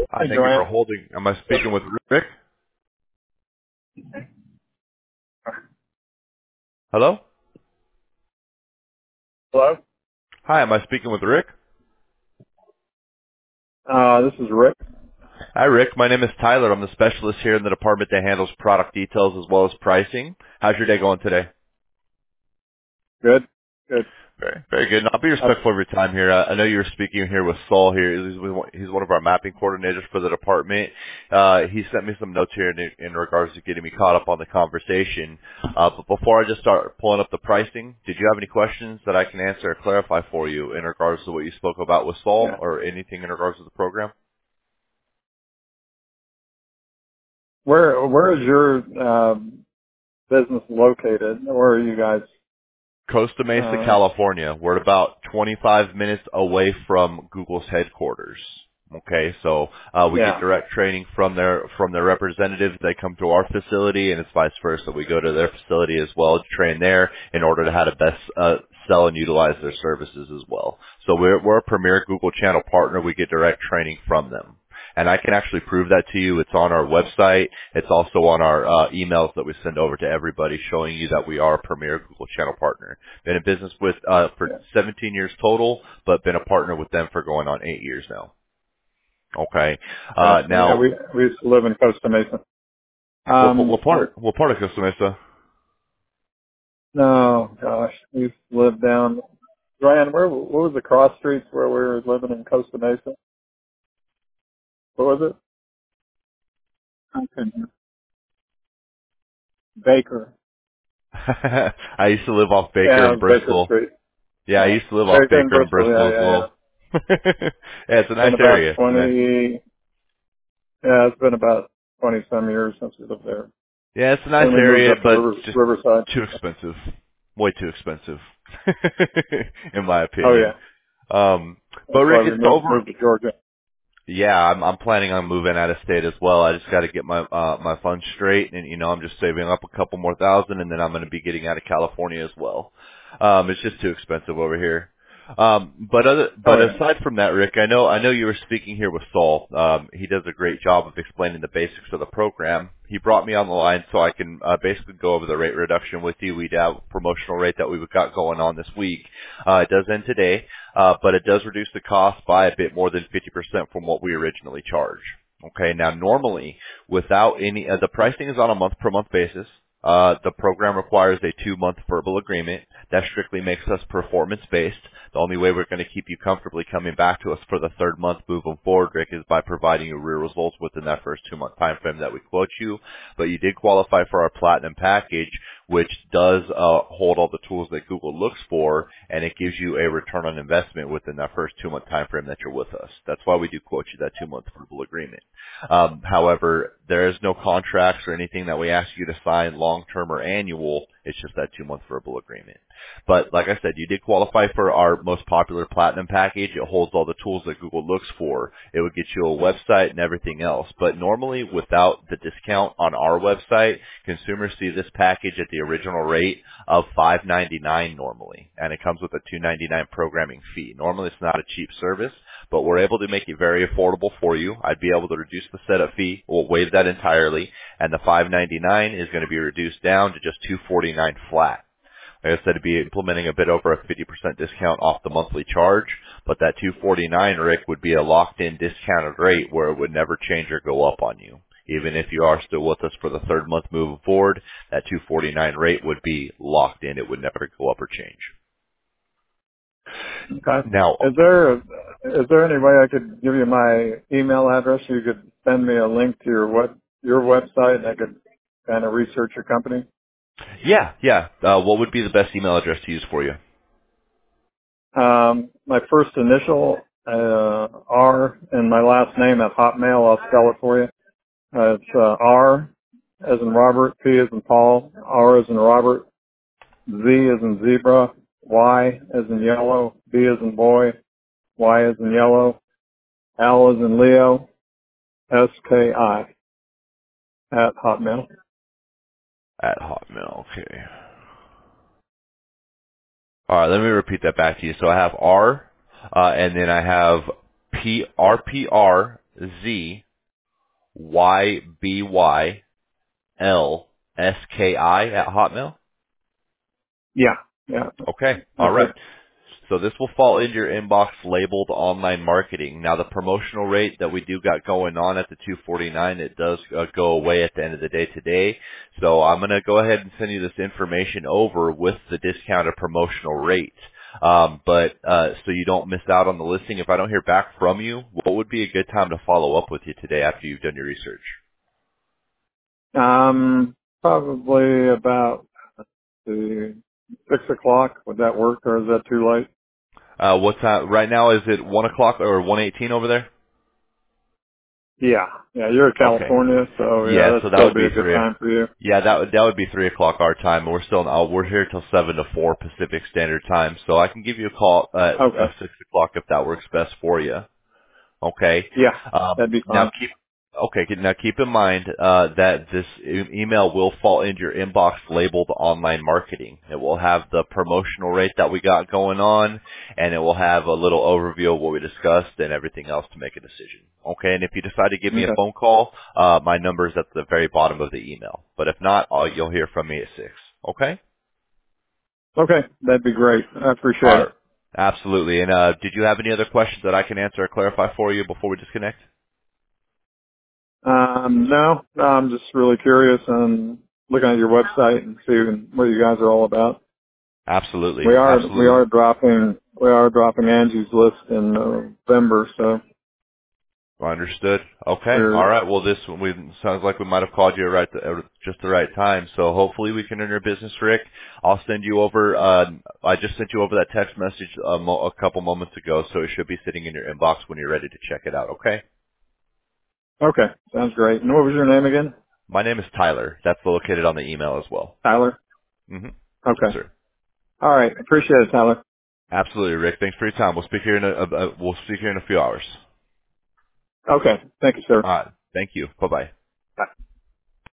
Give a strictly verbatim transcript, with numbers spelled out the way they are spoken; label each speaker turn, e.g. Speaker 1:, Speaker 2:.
Speaker 1: Hi,
Speaker 2: Hi,
Speaker 1: thank you for
Speaker 2: Joanne.
Speaker 1: holding. Am I speaking with Rick? Hello?
Speaker 2: Hello.
Speaker 1: Hi, am I speaking with Rick?
Speaker 2: Uh, this is Rick.
Speaker 1: Hi, Rick. My name is Tyler. I'm the specialist here in the department that handles product details as well as pricing. How's your day going today?
Speaker 2: Good. Good.
Speaker 1: Very, very good. And I'll be
Speaker 2: Uh,
Speaker 1: respectful of your time here. Uh, I know you were speaking here with Saul here. He's one he's one of our mapping coordinators for the department. Uh, he sent me some notes here in, in regards to getting me caught up on the conversation. Uh, but before I just start pulling up the pricing, did you have any questions that I can answer or clarify for you in regards to what you spoke about with Saul
Speaker 2: yeah.
Speaker 1: or anything in regards to the program?
Speaker 2: Where Where is your um, business located? Where are you guys?
Speaker 1: Costa Mesa,
Speaker 2: Uh,
Speaker 1: California. We're about twenty-five minutes away from Google's headquarters. Okay, so uh, we get
Speaker 2: yeah.
Speaker 1: direct training from their from their representatives. They come to our facility, and it's vice versa. We go to their facility as well to train there in order to how to best uh, sell and utilize their services as well. So we're we're a premier Google Channel partner. We get direct training from them. And I can actually prove that to you. It's on our website. It's also on our uh, emails that we send over to everybody showing you that we are a premier Google Channel partner. Been in business with uh, for
Speaker 2: Yeah.
Speaker 1: seventeen years total, but been a partner with them for going on eight years now. Okay.
Speaker 2: Okay.
Speaker 1: Uh,
Speaker 2: Yeah.
Speaker 1: now,
Speaker 2: We we used to live in Costa Mesa.
Speaker 1: what,
Speaker 2: Um.
Speaker 1: what part? What part of Costa Mesa?
Speaker 2: No, gosh, we used to live down. Joanne, where what was the cross streets where we were living in Costa Mesa? What was it? I couldn't hear. Baker.
Speaker 1: I used to live off Baker
Speaker 2: Yeah,
Speaker 1: and
Speaker 2: it was Baker
Speaker 1: Bristol.
Speaker 2: Street.
Speaker 1: Yeah, I
Speaker 2: Yeah.
Speaker 1: used to live off
Speaker 2: Baker and
Speaker 1: Baker and
Speaker 2: Bristol.
Speaker 1: Bristol
Speaker 2: Yeah,
Speaker 1: as
Speaker 2: yeah, yeah.
Speaker 1: well. Yeah, it's a
Speaker 2: Been
Speaker 1: nice
Speaker 2: about
Speaker 1: area. It's a nice.
Speaker 2: twenty. Yeah, it's been about twenty some years since we lived there.
Speaker 1: Yeah, it's a nice
Speaker 2: Then we moved
Speaker 1: area,
Speaker 2: up to
Speaker 1: but
Speaker 2: River,
Speaker 1: it's just
Speaker 2: Riverside.
Speaker 1: too expensive. Way too expensive, in my
Speaker 2: Oh
Speaker 1: opinion.
Speaker 2: yeah,
Speaker 1: Um, but
Speaker 2: that's why
Speaker 1: Rick,
Speaker 2: we
Speaker 1: it's
Speaker 2: moved
Speaker 1: over.
Speaker 2: moved to Georgia.
Speaker 1: Yeah, I'm I'm planning on moving out of state as well. I just got to get my uh my funds straight, and you know I'm just saving up a couple more thousand, and then I'm going to be getting out of California as well. Um, it's just too expensive over here. Um, but other but
Speaker 2: Oh yeah.
Speaker 1: aside from that, Rick, I know I know you were speaking here with Saul. Um, he does a great job of explaining the basics of the program. He brought me on the line so I can uh, basically go over the rate reduction with you. We'd have a promotional rate that we've got going on this week. Uh, it does end today. Uh, but it does reduce the cost by a bit more than fifty percent from what we originally charge. Okay, now normally, without any, uh, the pricing is on a month per month basis. Uh, the program requires a two month verbal agreement. That strictly makes us performance based. The only way we're going to keep you comfortably coming back to us for the third month moving forward, Rick, is by providing you real results within that first two month time frame that we quote you. But you did qualify for our platinum package, which does uh, hold all the tools that Google looks for, and it gives you a return on investment within that first two-month time frame that you're with us. That's why we do quote you that two-month verbal agreement. Um, however, there is no contracts or anything that we ask you to sign long-term or annual. It's just that two-month verbal agreement. But like I said, you did qualify for our most popular platinum package. It holds all the tools that Google looks for. It would get you a website and everything else. But normally, without the discount on our website, consumers see this package at the original rate of five ninety-nine normally, and it comes with a two ninety-nine programming fee. Normally, it's not a cheap service, but we're able to make it very affordable for you. I'd be able to reduce the setup fee. We'll waive that entirely, and the five ninety-nine is going to be reduced down to just two forty-nine flat. Like I said, to be implementing a bit over a fifty percent discount off the monthly charge, but that two forty-nine, Rick, would be a locked-in discounted rate where it would never change or go up on you. Even if you are still with us for the third month moving forward, that two forty-nine rate would be locked in. It would never go up or change.
Speaker 2: Okay.
Speaker 1: Now,
Speaker 2: Is there is there any way I could give you my email address? You could send me a link to your web your website, and I could kind of research your company.
Speaker 1: yeah, yeah. Uh, what would be the best email address to use for you?
Speaker 2: Um, my first initial uh, R and my last name at Hotmail. I'll spell it for you. Uh, it's uh, R as in Robert, P as in Paul, R as in Robert, Z as in zebra, Y as in yellow, B as in boy, Y as in yellow, L as in Leo, S K I at Hotmail.
Speaker 1: At Hotmail, okay. All right, let me repeat that back to you. So I have R, uh, and then I have P R P R. Z Y B Y L S K I at Hotmail.
Speaker 2: Yeah. Yeah.
Speaker 1: Okay. All
Speaker 2: That's
Speaker 1: right.
Speaker 2: it.
Speaker 1: So this will fall into your inbox labeled online marketing. Now the promotional rate that we do got going on at the two forty-nine, it does uh, go away at the end of the day today. So I'm going to go ahead and send you this information over with the discounted promotional rate. Um, but uh, so you don't miss out on the listing. If I don't hear back from you, what would be a good time to follow up with you today after you've done your research?
Speaker 2: Um, probably about the six o'clock. Would that work, or is that too late?
Speaker 1: Uh, what time? Right now, is it one o'clock or one eighteen over there?
Speaker 2: Yeah. Yeah. You're in
Speaker 1: Okay.
Speaker 2: California, so yeah,
Speaker 1: Yeah,
Speaker 2: that'd
Speaker 1: so that
Speaker 2: still
Speaker 1: would
Speaker 2: be
Speaker 1: be
Speaker 2: a good
Speaker 1: three.
Speaker 2: time for you.
Speaker 1: Yeah, that would that would be three o'clock our time. We're still uh, we're here till seven to four Pacific Standard Time, so I can give you a call at uh,
Speaker 2: Okay.
Speaker 1: six o'clock if that works best for you. Okay.
Speaker 2: Yeah.
Speaker 1: Um,
Speaker 2: That'd be
Speaker 1: now
Speaker 2: fine.
Speaker 1: keep okay. Now keep in mind uh, that this e- email will fall into your inbox labeled online marketing. It will have the promotional rate that we got going on, and it will have a little overview of what we discussed and everything else to make a decision. Okay. And if you decide to give me a
Speaker 2: Okay.
Speaker 1: phone call, uh, my number is at the very bottom of the email. But if not, I'll, you'll hear from me at six. Okay.
Speaker 2: Okay. That'd be great. I
Speaker 1: All
Speaker 2: appreciate
Speaker 1: right.
Speaker 2: it.
Speaker 1: Absolutely. And uh, did you have any other questions that I can answer or clarify for you before we disconnect?
Speaker 2: Um, no, no, I'm just really curious and looking at your website and seeing what you guys are all about.
Speaker 1: Absolutely.
Speaker 2: We are, we
Speaker 1: Absolutely.
Speaker 2: are dropping, we are dropping Angie's list in November, so
Speaker 1: Understood. Okay. All
Speaker 2: we're,
Speaker 1: right. Well, this we sounds like we might have called you right the, at just the right time. So hopefully we can earn your business, Rick. I'll send you over. Uh, I just sent you over that text message a, mo- a couple moments ago, so it should be sitting in your inbox when you're ready to check it out. Okay.
Speaker 2: okay, sounds great. And what was your name again?
Speaker 1: My name is Tyler. That's located on the email as well.
Speaker 2: Tyler?
Speaker 1: Mm-hmm. Yes,
Speaker 2: Okay.
Speaker 1: sir.
Speaker 2: All right. Appreciate it, Tyler.
Speaker 1: Absolutely, Rick. Thanks for your time. We'll speak here in a, uh, uh, we'll speak here in a few hours.
Speaker 2: Okay. Thank you, sir.
Speaker 1: All right. Thank you. Bye bye.
Speaker 2: Bye.